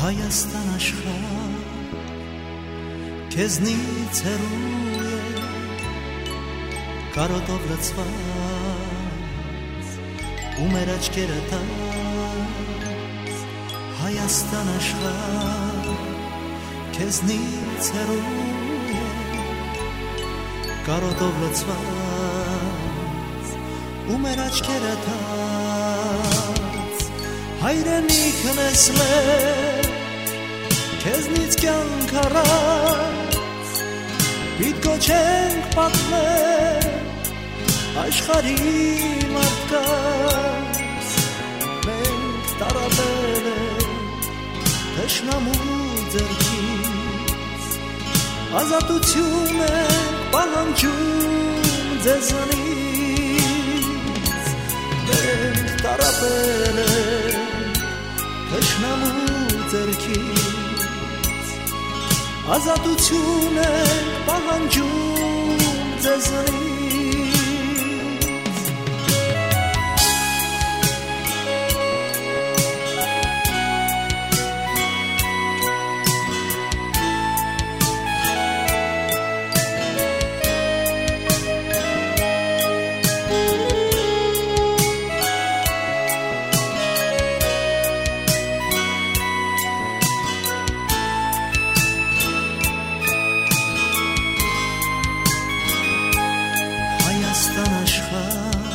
Հայաստան աշխարհ քեզնից հեռու է կարոտով լցված ու մեր աչքերը տած Հայաստան աշխարհ քեզնից հեռու է կարոտով լցված ու մեր աչքերը տած հայրենիքն ես մեր քեզնից կյանք առած պիտ կոչենք պատմել աշխարհի մարդկանց մենք տարապել ենք թշնամու ձեռքից ազատություն ենք պահանջում ձեզանից մենք տարապել ենք թշնամու ձեռքից ազատություն ենք պահանջում ձեզանից Հայաստան աշխարհ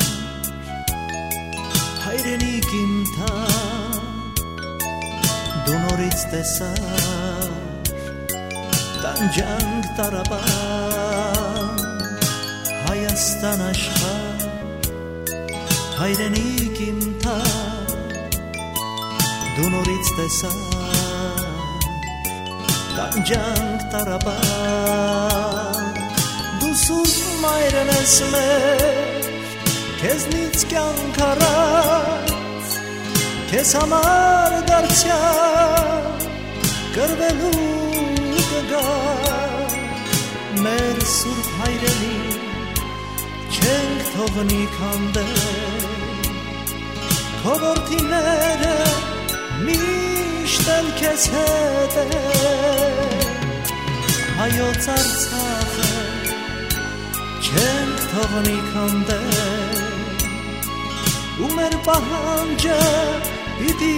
հայրենիք իմ թար դու նորից տեսար տանջանք տարապան Հայաստան աշխարհ հայրենիք իմ թար դու նորից տեսար տանջանք տարապան դու սուրբ մայրն ես մեր քեզնից կյանք առած քեզ համար դարձյալ կռվելու կգա մեր սուրբ հայրենիք չենք թողնի քանդել քո որդիները միշտ էլ քեզ հետ են հայոց Արցախը չենք թողնի քանդել ու մեր պահանջը պիտի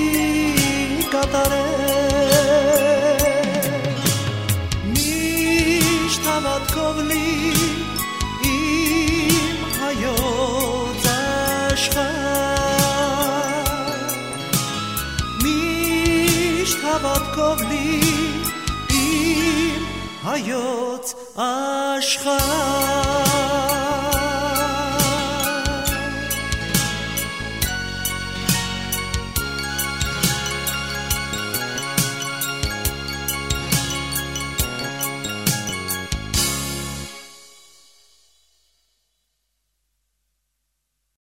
կատարել միշտ հավատքով լի իմ հայոց աշխարհ միշտ հավատքով լի իմ հայոց աշխարհ